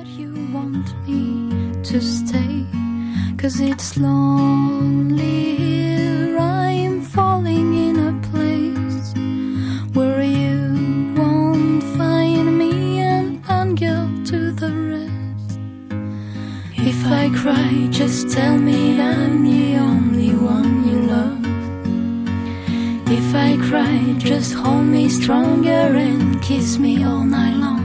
that you want me to stay, 'cause it's lonely here. I'm falling in a place where you won't find me and go to the rest. If I cry, just tell me I'm the only one you love. If I cry, just hold me stronger and kiss me all night long.